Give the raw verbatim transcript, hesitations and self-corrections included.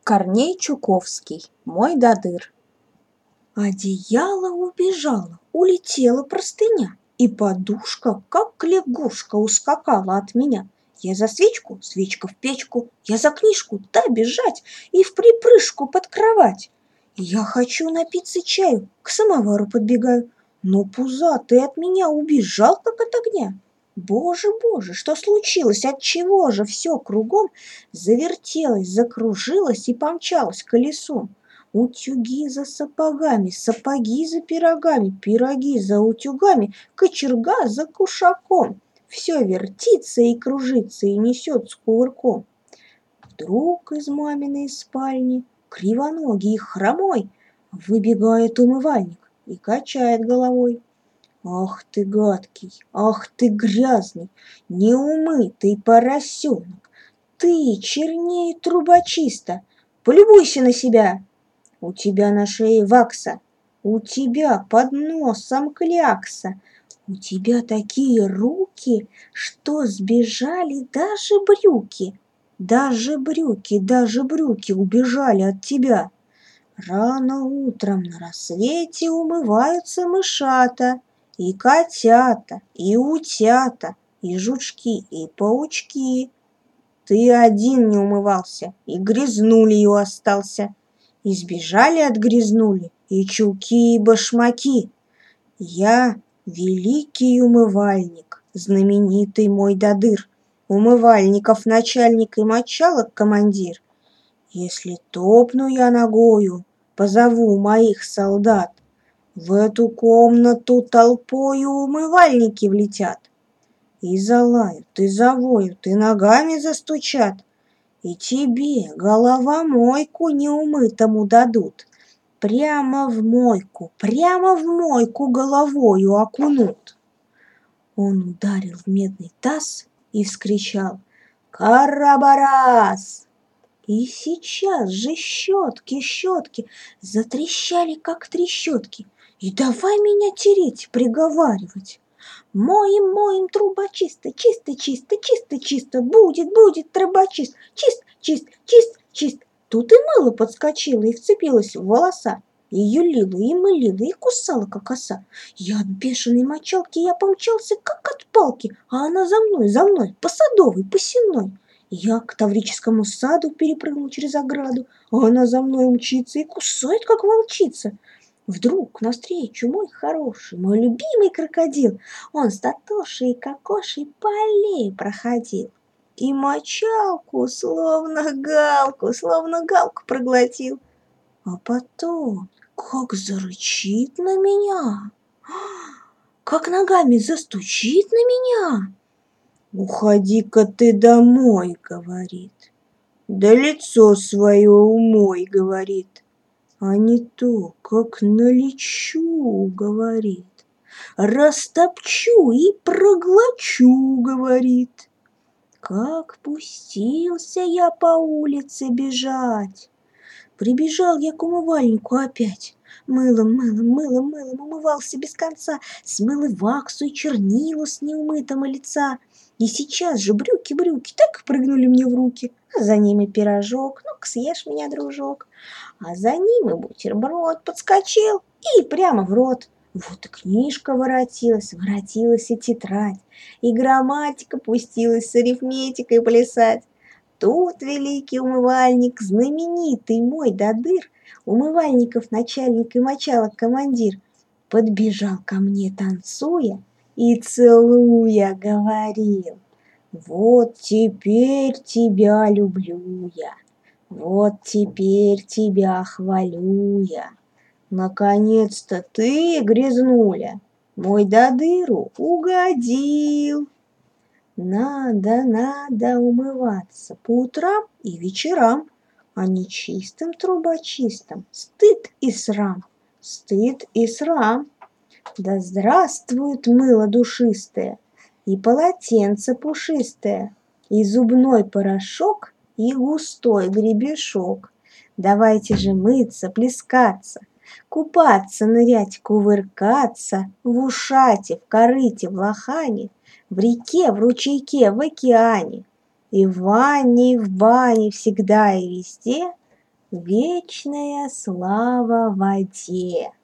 Корней Чуковский. Мой додыр. Одеяло убежало, улетела простыня, и подушка, как лягушка, ускакала от меня. Я за свечку, свечка в печку, я за книжку, да бежать, и в припрыжку под кровать. Я хочу напиться чаю, к самовару подбегаю, но пузатый от меня убежал, как от огня. Боже, боже, что случилось? Отчего же все кругом завертелось, закружилось и помчалось колесом? Утюги за сапогами, сапоги за пирогами, пироги за утюгами, кочерга за кушаком. Все вертится и кружится и несет с кувырком. Вдруг из маминой спальни, кривоногий и хромой, выбегает умывальник и качает головой. Ах ты гадкий, ах ты грязный, неумытый поросенок, ты чернее трубочиста, полюбуйся на себя. У тебя на шее вакса, у тебя под носом клякса, у тебя такие руки, что сбежали даже брюки, даже брюки, даже брюки убежали от тебя. Рано утром на рассвете умываются мышата, и котята, и утята, и жучки, и паучки. Ты один не умывался, и грязнулью остался. И сбежали от грязнули и чулки, и башмаки. Я великий умывальник, знаменитый мой додыр, умывальников начальник и мочалок командир. Если топну я ногою, позову моих солдат, в эту комнату толпою умывальники влетят. И залают, и завоют, и ногами застучат, и тебе головомойку неумытому дадут. Прямо в мойку, прямо в мойку головою окунут. Он ударил в медный таз и вскричал: «Карабарас!» И сейчас же щетки, щетки затрещали, как трещотки. И давай меня тереть, приговаривать. Моем, моем труба чисто, чисто, чисто, чисто, чисто, будет, будет трубочист, чист, чист, чист, чист. Тут и мыло подскочило и вцепилось в волоса, и юлило, и мылило, и кусала, как оса. Я от бешеной мочалки, я помчался, как от палки, а она за мной, за мной, по садовой, по сенной. Я к Таврическому саду перепрыгнул через ограду, а она за мной мчится и кусает, как волчица. Вдруг навстречу мой хороший, мой любимый крокодил, он с Татошей и Кокошей по аллее проходил. И мочалку, словно галку, словно галку проглотил. А потом, как зарычит на меня, как ногами застучит на меня. «Уходи-ка ты домой», — говорит, «да лицо свое умой», — говорит, а не то, как налечу, говорит, растопчу и проглочу, говорит. Как пустился я по улице бежать. Прибежал я к умывальнику опять. Мылом, мылом, мылом, мылом умывался без конца, смыл и ваксу, и чернила с неумытого лица. И сейчас же брюки-брюки так и прыгнули мне в руки, а за ними пирожок, ну-ка съешь меня, дружок. А за ним и бутерброд подскочил и прямо в рот. Вот и книжка воротилась, воротилась и тетрадь, и грамматика пустилась с арифметикой плясать. Тут великий умывальник, знаменитый мой додыр, умывальников начальник и мочалок командир, подбежал ко мне танцуя и целуя говорил: «Вот теперь тебя люблю я, вот теперь тебя хвалю я. Наконец-то ты, грязнуля, мой додыру угодил». Надо, надо умываться по утрам и вечерам, а не чистым трубочистом. Стыд и срам, стыд и срам. Да здравствует мыло душистое, и полотенце пушистое, и зубной порошок, и густой гребешок. Давайте же мыться, плескаться, купаться, нырять, кувыркаться в ушате, в корыте, в лохане, в реке, в ручейке, в океане, и в ванне, и в бане, всегда и везде вечная слава воде.